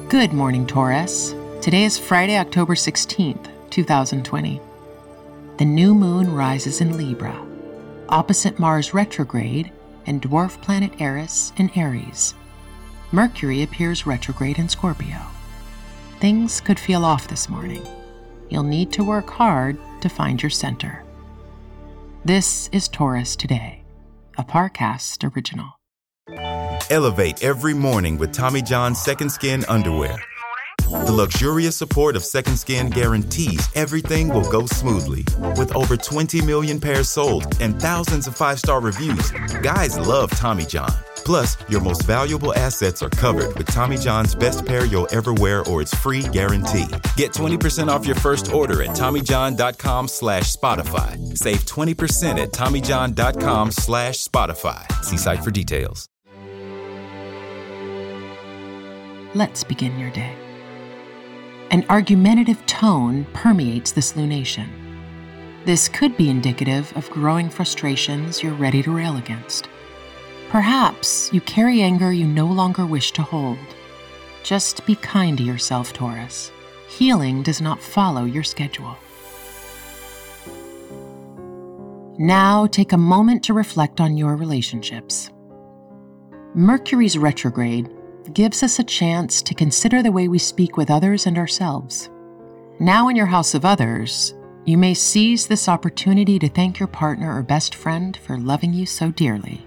Good morning, Taurus. Today is Friday, October 16th, 2020. The new moon rises in Libra, opposite Mars retrograde and dwarf planet Eris in Aries. Mercury appears retrograde in Scorpio. Things could feel off this morning. You'll need to work hard to find your center. This is Taurus Today, a Parcast original. Elevate every morning with Tommy John's Second Skin underwear. The luxurious support of Second Skin guarantees everything will go smoothly. With over 20 million pairs sold and thousands of 5-star reviews, guys love Tommy John. Plus, your most valuable assets are covered with Tommy John's best pair you'll ever wear or its free guarantee. Get 20% off your first order at TommyJohn.com/Spotify. Save 20% at TommyJohn.com/Spotify. See site for details. Let's begin your day. An argumentative tone permeates this lunation. This could be indicative of growing frustrations you're ready to rail against. Perhaps you carry anger you no longer wish to hold. Just be kind to yourself, Taurus. Healing does not follow your schedule. Now take a moment to reflect on your relationships. Mercury's retrograde gives us a chance to consider the way we speak with others and ourselves. Now in your house of others, you may seize this opportunity to thank your partner or best friend for loving you so dearly.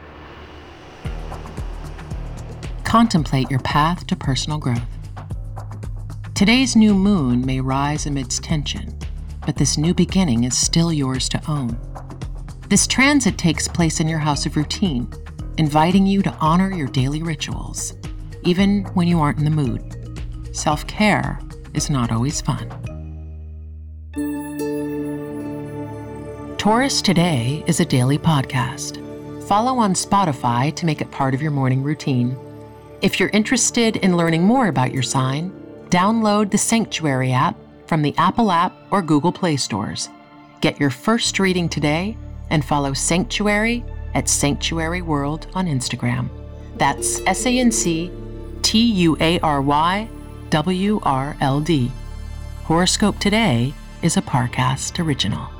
Contemplate your path to personal growth. Today's new moon may rise amidst tension, but this new beginning is still yours to own. This transit takes place in your house of routine, inviting you to honor your daily rituals, even when you aren't in the mood. Self-care is not always fun. Taurus Today is a daily podcast. Follow on Spotify to make it part of your morning routine. If you're interested in learning more about your sign, download the Sanctuary app from the Apple app or Google Play stores. Get your first reading today and follow Sanctuary at Sanctuary World on Instagram. That's SANCTUARYWRLD. Horoscope Today is a Parcast original.